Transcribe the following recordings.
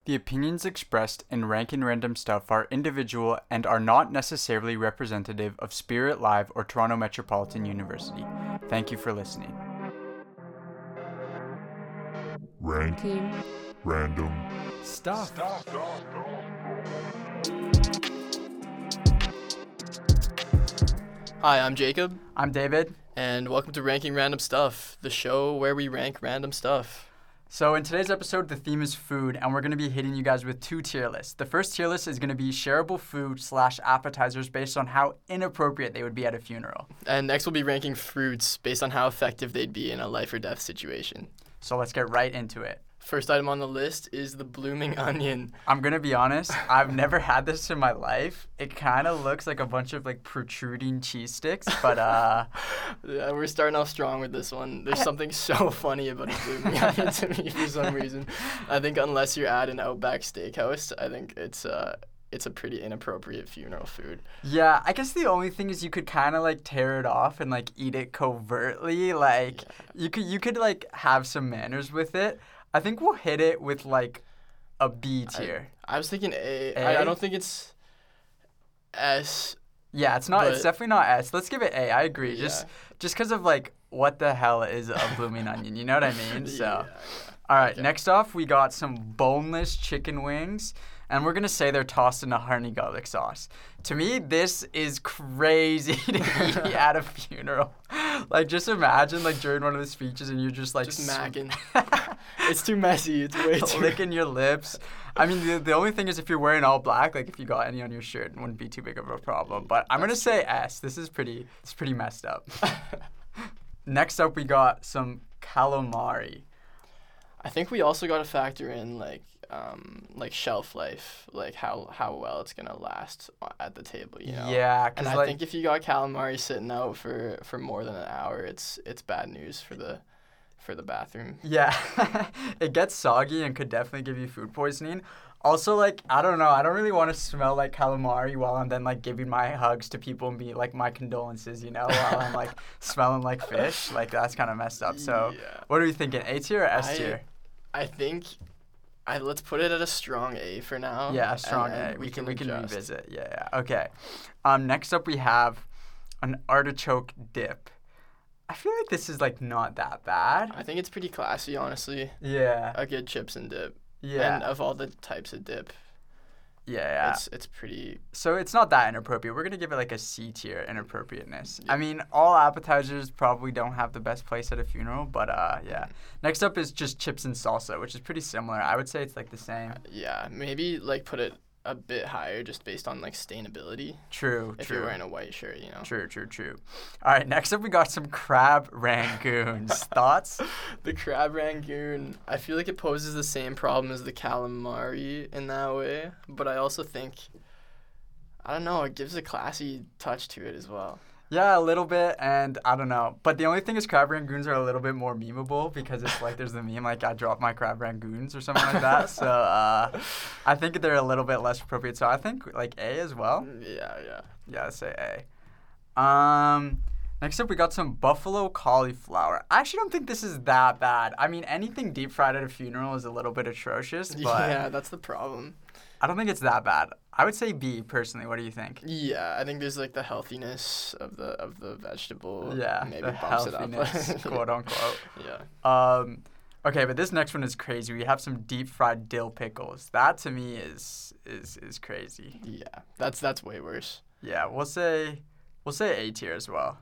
The opinions expressed in Ranking Random Stuff are individual and are not necessarily representative of Spirit Live or Toronto Metropolitan University. Thank you for listening. Ranking Random Stuff. Hi, I'm Jacob, I'm David. and welcome to Ranking Random Stuff, the show where we rank random stuff. So in today's episode, the theme is food, and we're going to be hitting you guys with two tier lists. The first tier list is going to be shareable food / appetizers based on how inappropriate they would be at a funeral. And next we'll be ranking fruits based on how effective they'd be in a life or death situation. So let's get right into it. First item on the list is the blooming onion. I'm going to be honest, I've never had this in my life. It kind of looks like a bunch of like protruding cheese sticks, but Yeah, we're starting off strong with this one. There's something so funny about a blooming onion to me for some reason. I think unless you're at an Outback Steakhouse, I think it's a pretty inappropriate funeral food. Yeah, I guess the only thing is you could kind of like tear it off and like eat it covertly. Like you could like have some manners with it. I think we'll hit it with like a B tier. I was thinking A. A? I don't think it's S. Yeah, it's not. It's But- definitely not S. Let's give it A. I agree. Yeah. Just because of like what the hell is a blooming onion? You know what I mean? So, Yeah. all right. Okay. Next off, we got some boneless chicken wings, and we're gonna say they're tossed in a honey garlic sauce. To me, this is crazy to eat at a funeral. Like, just imagine like during one of the speeches, and you're just like Just macking. It's too messy. It's way too. licking your lips. I mean, the only thing is if you're wearing all black, like if you got any on your shirt, it wouldn't be too big of a problem. But I'm gonna say S. This is pretty messed up. Next up, we got some calamari. I think we also got to factor in like shelf life, like how well it's gonna last at the table. You know. Yeah, And because I like think if you got calamari sitting out for more than an hour, it's bad news for the bathroom. yeah, it gets soggy and could definitely give you food poisoning. Also, like, I don't know. I don't really want to smell like calamari while I'm then, like, giving my hugs to people and be, like, my condolences, you know, while I'm, like, smelling like fish. Like, that's kind of messed up. So, Yeah. what are we thinking? A tier or S tier? I think. Let's put it at a strong A for now. Yeah, a strong and A. We can adjust. revisit. Yeah. Okay. Next up, we have an artichoke dip. I feel like this is, like, not that bad. I think it's pretty classy, honestly. Yeah. A good chips and dip. Yeah. And of all the types of dip, Yeah. it's pretty. So it's not that inappropriate. We're going to give it like a C tier inappropriateness. I mean, all appetizers probably don't have the best place at a funeral, but yeah. Next up is just chips and salsa, which is pretty similar. I would say it's like the same. Yeah, maybe like put it a bit higher just based on like stainability. True. If you're wearing a white shirt, you know. True. All right, next up we got some crab rangoons. Thoughts? The crab rangoon, I feel like it poses the same problem as the calamari in that way, but I also think, I don't know, it gives a classy touch to it as well. Yeah, a little bit, and I don't know. But the only thing is crab rangoons are a little bit more memeable because it's like there's the meme like I dropped my crab rangoons or something like that. So I think they're a little bit less appropriate. So I think like A as well. Yeah. Yeah, let's say A. Next up we got some buffalo cauliflower. I actually don't think this is that bad. I mean, anything deep fried at a funeral is a little bit atrocious, but Yeah, that's the problem. I don't think it's that bad. I would say B personally. What do you think? Yeah, I think there's like the healthiness of the vegetable. Yeah, maybe the bumps it healthiness, up. quote unquote. Yeah. Okay, but this next one is crazy. We have some deep fried dill pickles. That to me is crazy. Yeah, that's way worse. Yeah, we'll say A tier as well.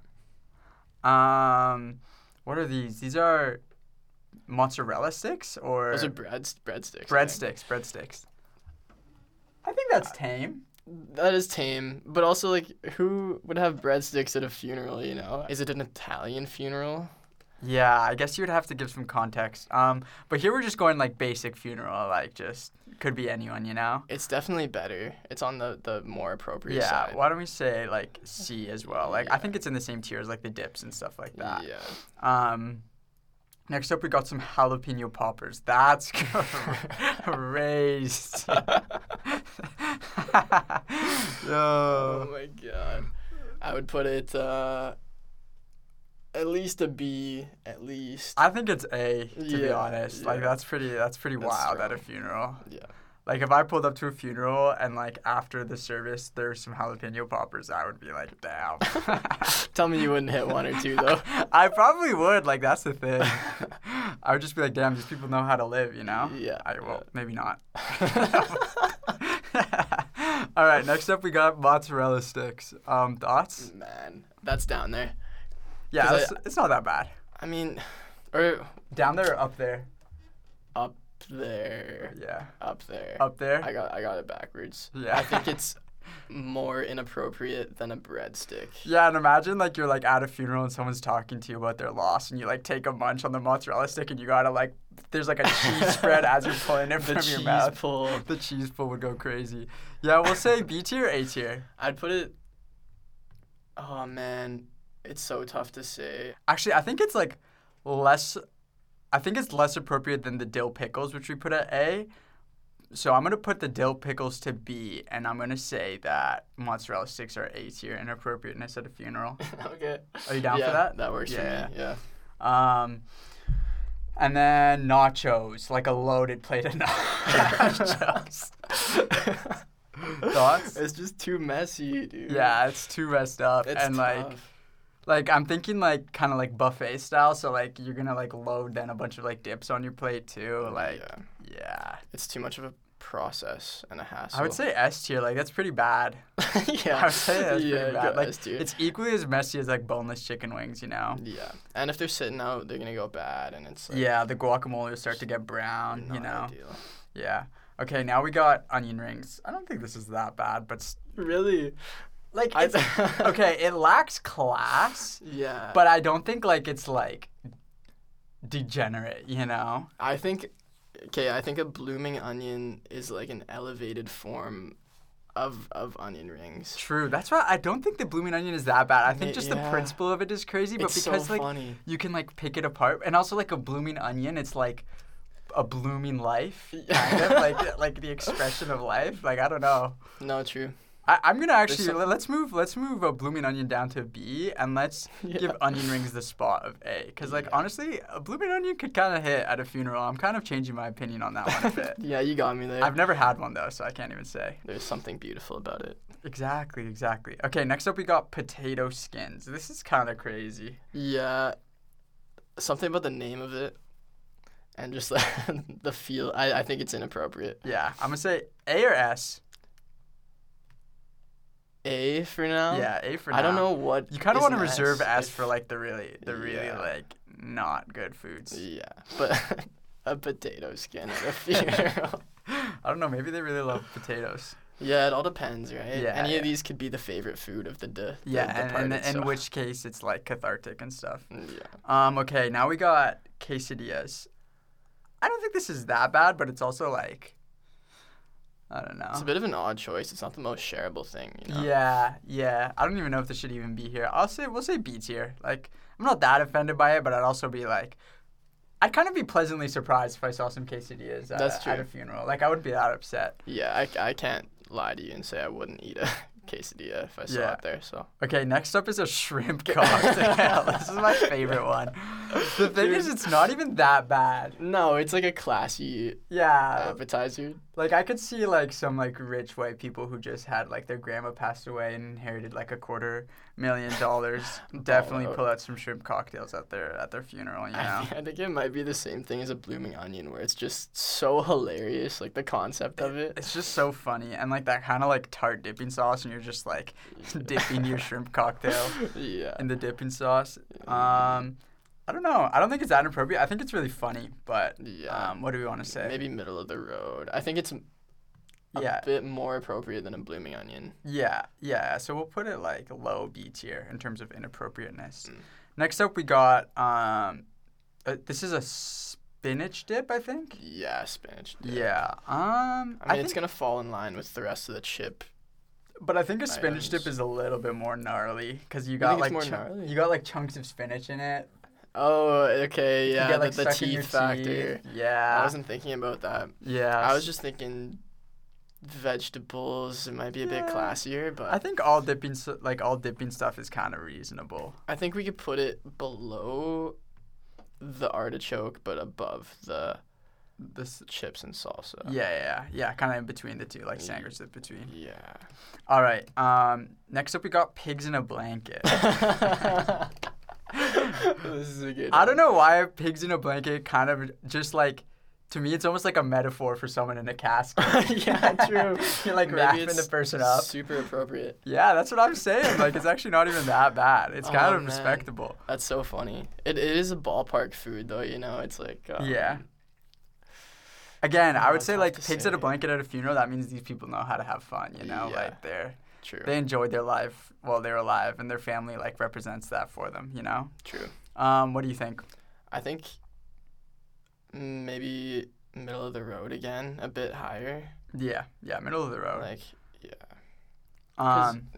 What are these? These are mozzarella sticks or Those are breadsticks. I think. breadsticks. I think that's tame. That is tame, but also like, who would have breadsticks at a funeral? You know, is it an Italian funeral? Yeah, I guess you would have to give some context. But here we're just going like basic funeral, like just could be anyone, you know? It's definitely better. It's on the more appropriate Yeah, side. why don't we say like C as well? Like I Yeah. think it's in the same tier as like the dips and stuff like that. Yeah. Next up we got some jalapeno poppers. That's raised. Oh Yo. my god. I would put it at least a B, at least. I think it's A to be Yeah, honest. Like yeah. that's pretty wild at a strong. funeral. Yeah. Like if I pulled up to a funeral and like after the service there's some jalapeno poppers, I would be like, damn. Tell me you wouldn't hit one or two though. I probably would. Like that's the thing. I would just be like, damn, these people know how to live, you know? Yeah. Well, maybe not. All right, next up we got mozzarella sticks. Thoughts? Man, that's down there. Yeah, 'Cause it's not that bad. I mean, or Down there or up there? up there. Yeah. Up there. Up there? I got it backwards. Yeah. I think it's more inappropriate than a breadstick. Yeah, and imagine like you're like at a funeral and someone's talking to you about their loss and you like take a munch on the mozzarella stick and you gotta like there's like a cheese spread as you're pulling it from your mouth. Pull. The cheese pull would go crazy. Yeah, we'll say B tier or A tier. I'd put it. Oh man, it's so tough to say. Actually, I think it's like less. I think it's less appropriate than the dill pickles, which we put at A. So I'm gonna put the dill pickles to B, and I'm gonna say that mozzarella sticks are A tier inappropriateness at a funeral. Okay. Are you down yeah, for that? That works Yeah. for me. Yeah. And then nachos, like a loaded plate of nachos. Thoughts? It's just too messy, dude. Yeah, it's too messed up. It's and tough. like I'm thinking like kind of like buffet style, so like you're gonna like load then a bunch of like dips on your plate too. Like yeah. It's too much of a process and a hassle. I would say S tier, like that's pretty bad. yeah. I would say that's pretty bad. go Like S tier. it's equally as messy as like boneless chicken wings, you know? Yeah. And if they're sitting out, they're gonna go bad, and it's like Yeah, the guacamole will start to get brown, you not know? ideal. Yeah. Okay, now we got onion rings. I don't think this is that bad, but Really? like it's okay, it lacks class, Yeah. but I don't think like it's like degenerate, you know? I think a blooming onion is like an elevated form of onion rings. True. That's why I don't think the blooming onion is that bad. I think just the Yeah. principle of it is crazy, but It's because so like funny. you can like pick it apart, and also like a blooming onion, it's like a blooming life, kind of like the expression of life. Like I don't know. No, true. I'm gonna actually some- let's move a blooming onion down to B, and let's Yeah. give onion rings the spot of A, because like honestly, a blooming onion could kind of hit at a funeral. I'm kind of changing my opinion on that one a bit. Yeah, you got me there. I've never had one though, so I can't even say. There's something beautiful about it. Exactly. Okay, next up we got potato skins. This is kind of crazy. Yeah. Something about the name of it and just the feel. I think it's inappropriate. Yeah, I'm gonna say A or S. A for now? Yeah, A for now. I don't know what. You kind of is want to an reserve S if- for like the really Yeah. like not good foods. Yeah, but a potato skin at a funeral. I don't know. Maybe they really love potatoes. Yeah, it all depends, right? Yeah, Any yeah. of these could be the favorite food of the Yeah, and departed, in so- which case it's like cathartic and stuff. Yeah. Okay, now we got quesadillas. I don't think this is that bad, but it's also like, I don't know. It's a bit of an odd choice. It's not the most shareable thing, you know? Yeah. I don't even know if this should even be here. We'll say B tier. Like, I'm not that offended by it, but I'd also be like, I'd kind of be pleasantly surprised if I saw some quesadillas That's at true. a funeral. Like, I wouldn't be that upset. Yeah, I can't lie to you and say I wouldn't eat a quesadilla if I saw Yeah. it there, so. Okay, next up is a shrimp cocktail. This is my favorite one. The thing is, it's not even that bad. No, it's like a classy Yeah, appetizer. like I could see like some like rich white people who just had like their grandma passed away and inherited like $250,000 definitely out. pull out some shrimp cocktails at their funeral, you know. I think it might be the same thing as a blooming onion, where it's just so hilarious, like the concept of it. It's just so funny, and like that kind of like tart dipping sauce, and you're just like dipping your shrimp cocktail Yeah. in the dipping sauce. I don't know. I don't think it's that inappropriate. I think it's really funny, but Yeah. what do we want to say? Maybe middle of the road. I think it's a Yeah. bit more appropriate than a blooming onion. Yeah. So we'll put it like low B tier in terms of inappropriateness. Mm. Next up, we got this is a spinach dip, I think. Yeah, spinach dip. Yeah. I mean, I it's think, gonna fall in line with the rest of the chip. but I think a spinach items. dip is a little bit more gnarly because you You got think it's like more gnarly? you got like chunks of spinach in it. Oh, okay, You yeah, get, like, the stuck in your teeth factor. teeth. Yeah. I wasn't thinking about that. Yeah. I was just thinking vegetables. It might be a bit Yeah. classier, but I think all dipping stuff is kind of reasonable. I think we could put it below the artichoke, but above the This. chips and salsa. Yeah. Kind of in between the two, like sandwiched in between. Yeah. All right. Next up we got pigs in a blanket. This is a good I one. don't know why pigs in a blanket kind of just like, to me it's almost like a metaphor for someone in a casket. Yeah, true. You're like Maybe wrapping it's the person up. Super appropriate. Yeah, that's what I'm saying. Like, it's actually not even that bad. It's kind Oh, of man. respectable. That's so funny. It is a ballpark food though, you know. It's like Yeah. Again, I would it's say tough like to pigs in a say. blanket at a funeral. That means these people know how to have fun. You know, Yeah. like True. they enjoyed their life while they're alive, and their family like represents that for them. You know. True. What do you think? I think maybe middle of the road again, a bit higher. Yeah, middle of the road. Like, yeah. 'Cause- Um.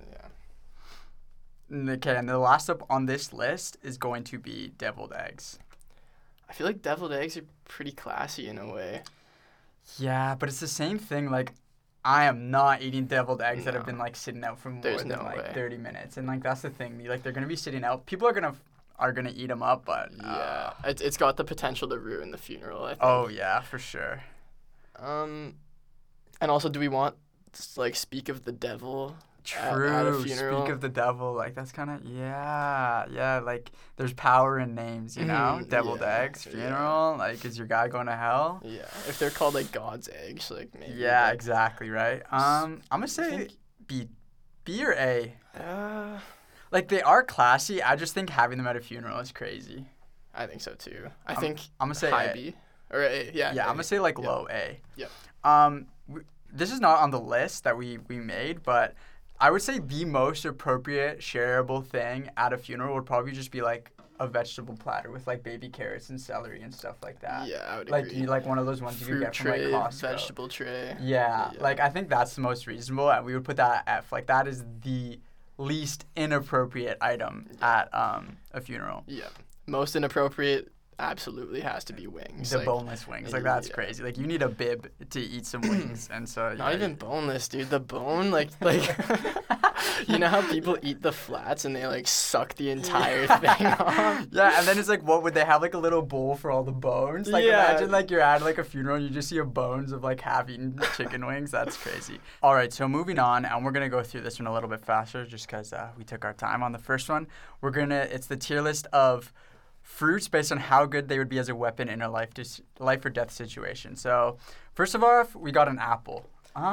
yeah. Okay, and the last up on this list is going to be deviled eggs. I feel like deviled eggs are pretty classy in a way. Yeah, but it's the same thing. Like, I am not eating deviled eggs that have No. been like sitting out for more There's than no like way. 30 minutes, and like that's the thing. Like, they're gonna be sitting out. People are gonna eat them up, but Yeah. It's got the potential to ruin the funeral, I think. Oh yeah, for sure. And also, do we want to, like, speak of the devil? True. At a funeral. Speak of the devil. Like, that's kind of yeah. Like, there's power in names, you know. Deviled yeah, eggs, yeah. funeral. Like, is your guy going to hell? Yeah. If they're called like God's eggs, like maybe. Yeah, but- exactly right. I'm gonna say think- B or A. Like, Like, they are classy. I just think having them at a funeral is crazy. I think so too. I think I'm gonna say high A. B or A. Yeah. Yeah, I'm A. gonna say like Yeah. low A. Yeah. This is not on the list that we made, but I would say the most appropriate shareable thing at a funeral would probably just be like a vegetable platter with like baby carrots and celery and stuff like that. Yeah, I would Like agree. you like one of those ones you Fruit could get from tray, like Costco. vegetable tray. Yeah, Yeah. like I think that's the most reasonable, and we would put that at F. Like that is the least inappropriate item at a funeral. Yeah. Most inappropriate absolutely has to be wings. The like, boneless wings, like that's yeah. crazy. Like you need a bib to eat some wings, and so Not yeah, even boneless, dude. The bone, like you know how people eat the flats and they like suck the entire thing off. Yeah, and then it's like, what would they have like a little bowl for all the bones? Like Yeah. imagine like you're at like a funeral and you just see a bones of like half-eaten chicken wings. That's crazy. All right, so moving on, and we're gonna go through this one a little bit faster just because we took our time on the first one. It's the tier list of fruits based on how good they would be as a weapon in a life or death situation. So first of all, we got an apple.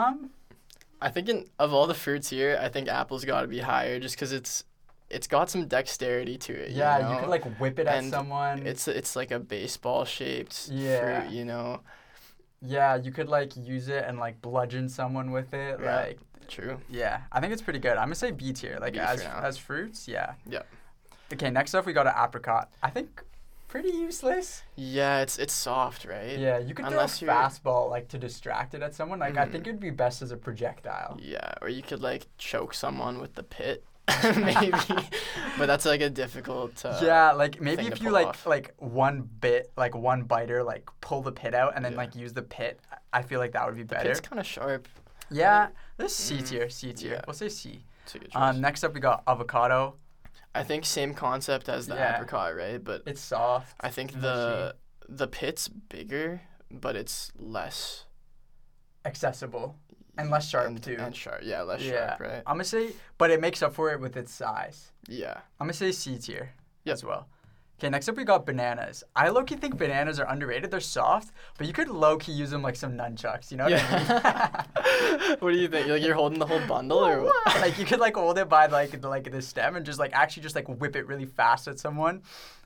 I think of all the fruits here, I think apple's got to be higher just because it's got some dexterity to it. Yeah, you know? you could like whip it at And someone. It's like a baseball shaped Yeah. fruit, you know. Yeah, you could like use it and like bludgeon someone with it. Yeah. Like True. yeah, I think it's pretty good. I'm gonna say B tier, like B as for now. as fruits. Yeah. Yeah. Okay, next up we got an apricot. I think pretty useless. Yeah, it's soft, right? Yeah, you could Unless throw you're- a fastball like to distract it at someone. Like I think it'd be best as a projectile. Yeah, or you could like choke someone with the pit, maybe. But that's like a difficult. Yeah, like maybe thing if to you pull like off. like one biter, like pull the pit out and then Yeah. like use the pit. I feel like that would be better. It's kind of sharp. Yeah, this C tier, C tier. yeah. We'll say C. It's a good choice. Next up we got avocado. I think same concept as the Yeah. apricot, right? But It's soft. I think mushy. the pit's bigger, but it's less accessible and less sharp and, too. and sharp. Yeah, less Yeah. sharp, right? I'm gonna say, but it makes up for it with its size. Yeah. I'm gonna say C tier Yep. as well. Okay, next up we got bananas. I low-key think bananas are underrated. They're soft, but you could low-key use them like some nunchucks. You know what I mean? What do you think? Like you're holding the whole bundle, or what? Like you could like hold it by like the stem and just like actually just like whip it really fast at someone.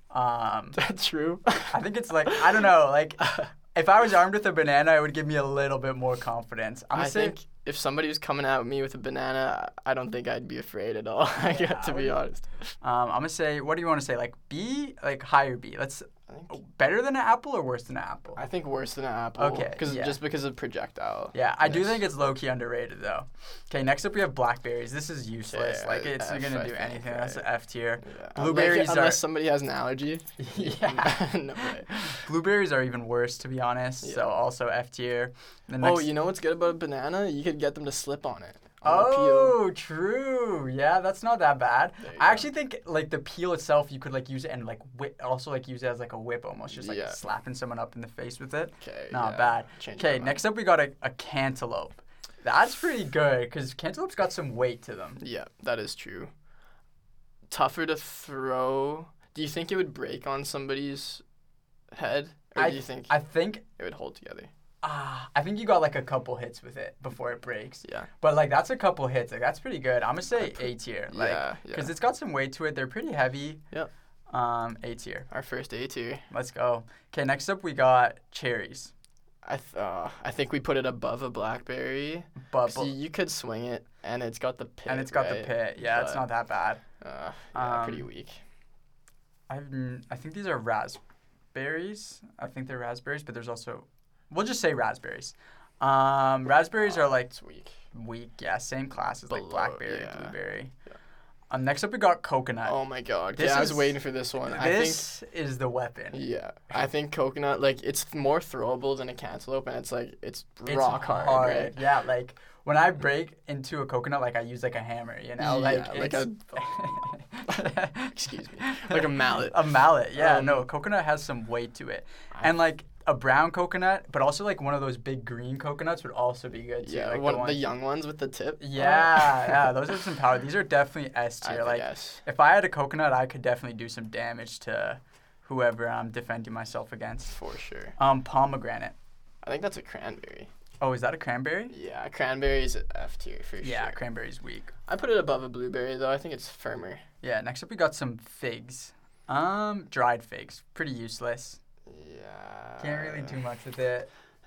That's true. I think it's like I don't know. Like if I was armed with a banana, it would give me a little bit more confidence. I'm I gonna say think if somebody was coming at me with a banana, I don't think I'd be afraid at all. I got to be honest. I'm gonna say. What do you want to say? Like B, like higher B. Let's I think, better than an apple or worse than an apple? I think worse than an apple. Okay, yeah. Just because of projectile. Yeah, I do Yes. think it's low key underrated though. Okay, next up we have blackberries. This is useless. Yeah, like it's F, gonna I do think, anything. That's an right? F tier. Yeah. Blueberries unless are somebody has an allergy. Yeah. No way. Blueberries are even worse to be honest. Yeah. So also F tier. The Oh, next, you know what's good about a banana? You could get them to slip on it. on the peel. Oh, true. Yeah, that's not that bad. There you I go. actually think like the peel itself, you could like use it and like also like use it as like a whip almost, just like Yeah. slapping someone up in the face with it. Okay. Not yeah. bad. Change my Okay, mind. next up we got a cantaloupe. That's pretty good because cantaloupes got some weight to them. Yeah, that is true. Tougher to throw. Do you think it would break on somebody's head, or do you think I think it would hold together? I think you got like a couple hits with it before it breaks. Yeah. But like that's a couple hits. Like that's pretty good. I'm gonna say A tier. Like, Yeah. because it's got some weight to it. They're pretty heavy. Yep. A tier. Our first A tier. Let's go. Okay, next up we got cherries. I think we put it above a blackberry. But 'Cause you could swing it, and it's got the pit. and it's got the right? pit. Yeah, it's But, not that bad. Yeah, pretty Um, weak. I think these are raspberries. I think they're raspberries, but there's also, we'll just say raspberries. Raspberries are like It's weak. weak. Yeah, same class as like Below, blackberry, yeah. blueberry. Yeah. Next up we got coconut. Oh my god. This Yeah, I was is- waiting for this one. This is the weapon. Yeah, I think coconut, like, it's more throwable than a cantaloupe, and it's like it's It's rock hard, right? Yeah, like when I break into a coconut, like I use like a hammer, you know, like Yeah, like it's- Excuse me, like a mallet. A mallet, yeah. Um, No, coconut has some weight to it, and like a brown coconut, but also like one of those big green coconuts would also be good too. Yeah, like one, the ones- young ones with the tip. Yeah, yeah, those are some power. These are definitely S I tier. think Like yes. if I had a coconut, I could definitely do some damage to whoever I'm defending myself against. For sure. Pomegranate. I think that's a cranberry. Oh, is that a cranberry? Yeah, cranberry is F tier for Yeah, sure. cranberry's weak. I put it above a blueberry though. I think it's firmer. Yeah, next up we got some figs. Dried figs. Pretty useless. Yeah. Can't really do much with it.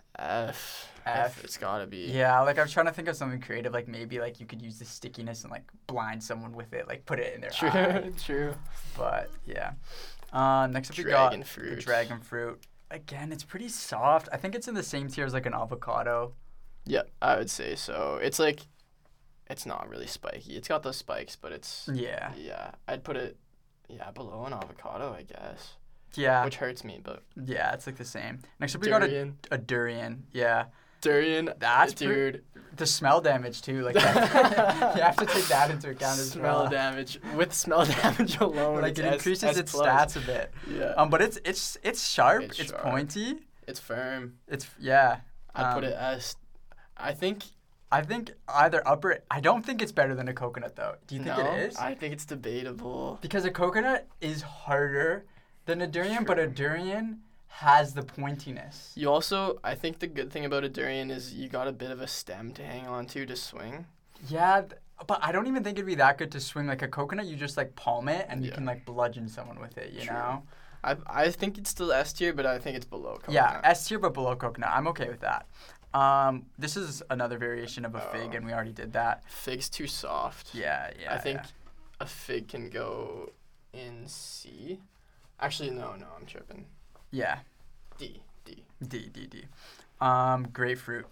F. F. It's gotta be. Yeah, like I was trying to think of something creative, like maybe like you could use the stickiness and like blind someone with it, like put it in their eye. True. But yeah. Next up we Dragon got fruit. the dragon fruit. Again, it's pretty soft. I think it's in the same tier as like an avocado. Yeah, I would say so. It's like, it's not really spiky. It's got those spikes, but it's. Yeah. Yeah, I'd put it. Yeah, below an avocado, I guess. Yeah. Which hurts me, but. Yeah, it's like the same. Next up we Durian. got a durian. Yeah. Durian. That's dude. The smell damage too. Like that, you have to take that into account as Smell well. damage. With smell damage alone, Like it it's increases S its plus. stats a bit. Yeah. But it's sharp. It's It's sharp. pointy. It's firm. It's yeah. I'd put it as. I think. I think either upper. I don't think it's better than a coconut though. Do you think no, it is? I think it's debatable. Because a coconut is harder than a durian, but a True. durian has the pointiness. You also, I think the good thing about a durian is you got a bit of a stem to hang on to swing. Yeah, but I don't even think it'd be that good to swing. Like a coconut, you just like palm it and you Yeah. can like bludgeon someone with it, you True. know? I think it's still S tier, but I think it's below coconut. Yeah, S tier but below coconut. I'm okay with that. This is another variation of a fig, Oh. and we already did that. Fig's too soft. Yeah. I think yeah. a fig can go in C. Actually, no, I'm tripping. Yeah. D. D. Grapefruit.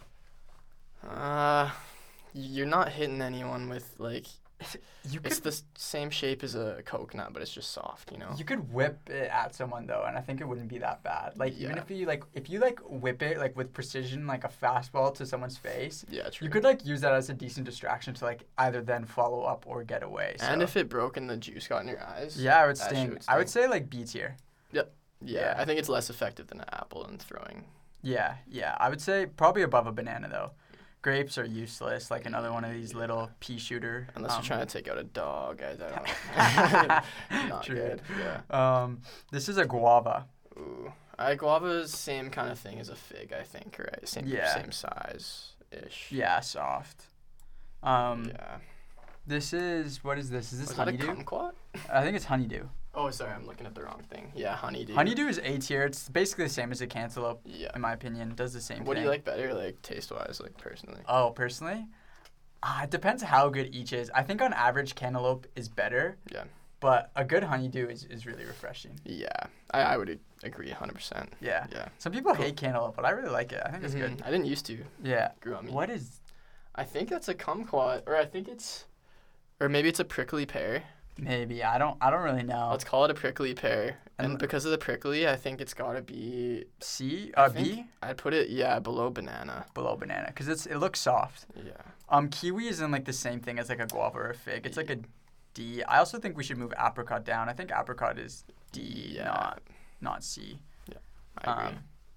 You're not hitting anyone with like. You It's could the same shape as a coconut, but it's just soft, you know. you could whip it at someone though, and I think it wouldn't be that bad. Like even Yeah. if you whip it like with precision, like a fastball to someone's face, Yeah, true. you could like use that as a decent distraction to like either then follow up or get away. And so- if it broke and the juice got in your eyes. yeah, I would that shit sting. would I would sting. say like B tier. Yeah, I think it's less effective than an apple in throwing. Yeah. I would say probably above a banana though. Grapes are useless, like another one of these little pea shooter. Unless you're trying to take out a dog, I don't. Not True. good. Yeah. This is a guava. Ooh. Guava's same kind of thing as a fig, I think, right? Same size ish. Yeah, soft. Yeah. This is what is this? Is this Was that a honeydew? kumquat? I think it's honeydew. Oh, sorry, I'm looking at the wrong thing. Yeah, honeydew. Honeydew is A tier. It's basically the same as a cantaloupe, Yeah. in my opinion. Does the same thing. What do you like better, like taste-wise, like personally? Oh, personally, it depends how good each is. I think on average, cantaloupe is better. Yeah. But a good honeydew is really refreshing. Yeah, I would agree 100%. Yeah. Yeah. Some people hate cantaloupe, but I really like it. I think it's good. I didn't used to. Yeah. Grew on me. What is? I think that's a kumquat, or I think it's, or maybe it's a prickly pear. Maybe. I don't really know. Let's call it a prickly pear. And And- because of the prickly, I think it's gotta be. C? I B? think I'd put it below banana. Below banana. Because it looks soft. Yeah. Kiwi isn't like the same thing as like a guava or a fig. It's like a D. I also think we should move apricot down. I think apricot is D, Yeah. not C. I agree.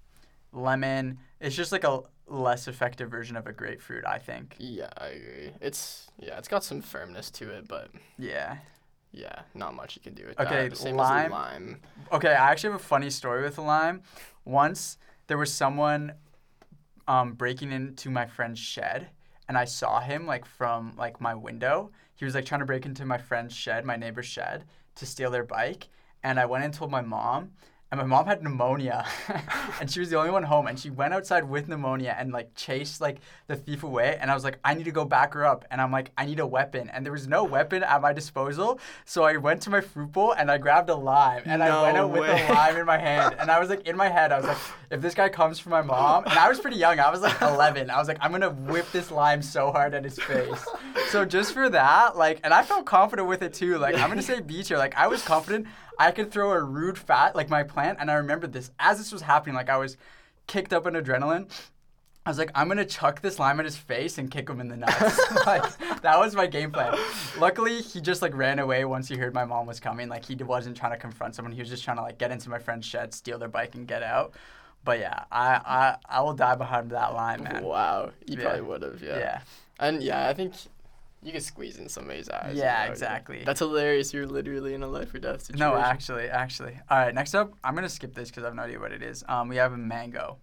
Lemon. It's just like a less effective version of a grapefruit, I think. Yeah, I agree. It's got some firmness to it, but Yeah. yeah, not much you can do with Okay, that. Same lime. as lime. Okay, I actually have a funny story with the lime. Once there was someone breaking into my friend's shed, and I saw him like from like my window. He was like trying to break into my friend's shed, my neighbor's shed, to steal their bike. And I went and told my mom, and my mom had pneumonia, and she was the only one home. And she went outside with pneumonia and like chased like the thief away. And I was like, I need to go back her up. And I'm like, I need a weapon. And there was no weapon at my disposal. So I went to my fruit bowl and I grabbed a lime. And I went out with the lime in my hand. And I was like, in my head, I was like, if this guy comes for my mom, and I was pretty young. I was like 11. I was like, I'm gonna whip this lime so hard at his face. So just for that, like, and I felt confident with it too. Like, I'm gonna say B tier. Like, I was confident I could throw a rude fat, like my plant, and I remembered this. As this was happening, like I was kicked up in adrenaline. I was like, I'm going to chuck this lime at his face and kick him in the nuts. Like, that was my game plan. Luckily, he just like ran away once he heard my mom was coming. Like, he wasn't trying to confront someone. He was just trying to like get into my friend's shed, steal their bike, and get out. But yeah, I will die behind that lime, man. Wow. You Yeah. probably would have, yeah. Yeah. And yeah, I think you could squeeze in somebody's eyes. Yeah, you know? exactly. That's hilarious. You're literally in a life or death situation. No, actually. All right, next up, I'm going to skip this because I have no idea what it is. We have a mango.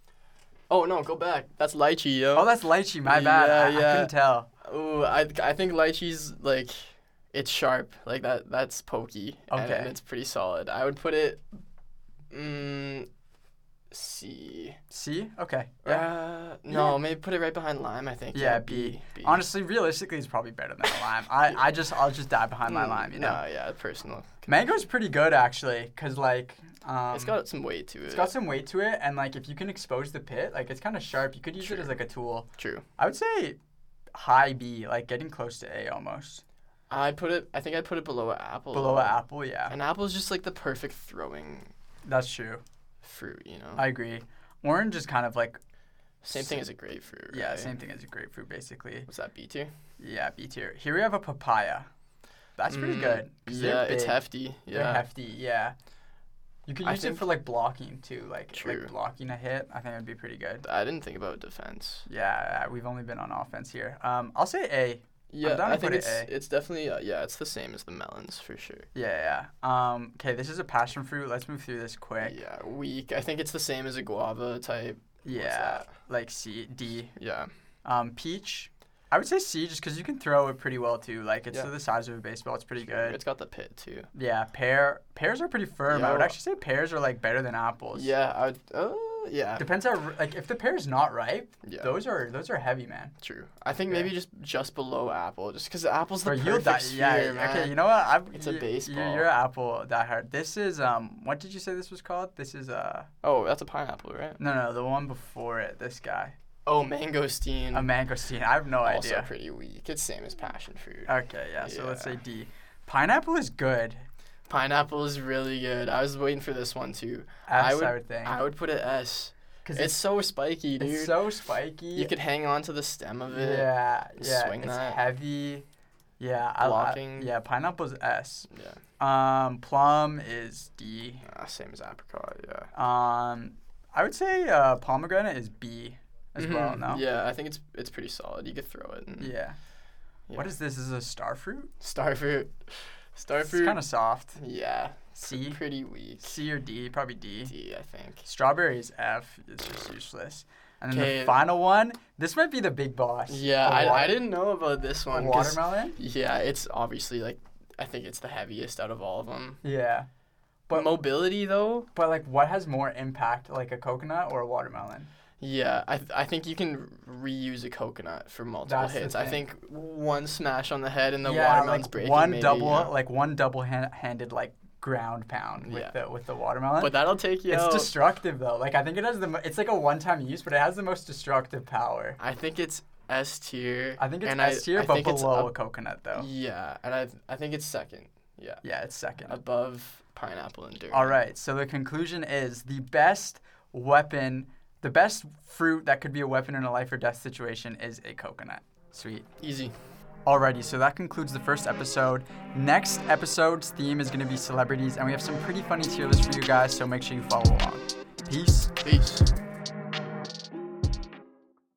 Oh, no, go back. That's lychee, yo. Oh, that's lychee. My bad. I couldn't tell. Oh, I think lychee's like, it's sharp. Like that's pokey. Okay. And it's pretty solid. I would put it, C. C? Okay. Yeah. No, maybe put it right behind lime. I think. Yeah, B. B. Honestly, realistically, it's probably better than a lime. I'll just die behind my lime, you know. No, yeah, personal. Mango's pretty good actually, cause like It's got some weight to it. it's got some weight to it, and like if you can expose the pit, like it's kind of sharp. You could use it as like a tool. True. I would say high B, like getting close to A almost. I think I'd put it below an apple. Below though. an apple, yeah. An apple is just like the perfect throwing That's true. fruit, you know. I agree. Orange is kind of like Same thing as a grapefruit. yeah, right? same thing as a grapefruit basically. Was that B tier? Yeah, B tier. Here we have a papaya. That's pretty good. 'Cause they're Yeah, it's big. hefty. They're Yeah. hefty, yeah. You could I use it think- for like blocking too, like True. blocking a hit. I think it'd be pretty good. I didn't think about defense. Yeah, we've only been on offense here. I'll say A. Yeah, down to I think put it it's definitely it's the same as the melons for sure. Yeah. Okay, this is a passion fruit. Let's move through this quick. Yeah, weak. I think it's the same as a guava type. What's Yeah, that? like C, D. Yeah. Peach. I would say C just because you can throw it pretty well too. Like it's Yeah. the size of a baseball. It's pretty good. It's got the pit too. Yeah, pears are pretty firm. I would Yeah. actually say pears are like better than apples. Yeah, I would. Yeah. Depends how like if the pear's not ripe, Yeah. those are heavy, man. True. I think Yeah. maybe just below apple, just because apple's the Or you'll perfect sphere, yeah. man. Okay, you know what? It's a baseball. You're an apple diehard. This is what did you say this was called? This is Oh, that's a pineapple, right? no, the one before it. This guy, Oh, mangosteen. a mangosteen. I have no Also idea. pretty weak. It's same as passion fruit. Okay, yeah. So let's Yeah. say D. Pineapple is good. Pineapple is really good. I was waiting for this one too. S, I would think. I would put it S. 'Cause It's so spiky, dude. it's so spiky. You could hang on to the stem of it. Yeah. swing It's that. heavy. Yeah. Blocking. Yeah. Pineapple's S. Yeah. Plum is D. Same as apricot. Yeah. I would say pomegranate is B as well. Mhm. No. Yeah, I think it's pretty solid. You could throw it. And, Yeah. What is this? Is this a star fruit? Starfruit? It's Starfruit. kind of soft. Yeah. C? Pretty weak. C or D? Probably D. D, I think. Strawberry is F. It's just useless. And then the Okay. final one. This might be the big boss. Yeah, I didn't know about this A one. 'Cause, watermelon. yeah, it's obviously like I think it's the heaviest out of all of them. Yeah. But mobility though. But like, what has more impact, like a coconut or a watermelon? Yeah, I think you can reuse a coconut for multiple That's the hits. I thing. think one smash on the head and the yeah, watermelon's like breaking. one maybe, double, yeah. like one double-handed like ground pound with Yeah. the watermelon. But that'll take you it's out. destructive though. Like I think it has it's like a one-time use, but it has the most destructive power. I think it's S tier. I think it's and S tier, I but think it's below a up- coconut though. Yeah, and I think it's second. Yeah, Yeah, it's second. above pineapple and durian. All right, so the conclusion is the best fruit that could be a weapon in a life or death situation is a coconut. Sweet. Easy. Alrighty, so that concludes the first episode. Next episode's theme is going to be celebrities, and we have some pretty funny tier lists for you guys, so make sure you follow along. Peace. Peace.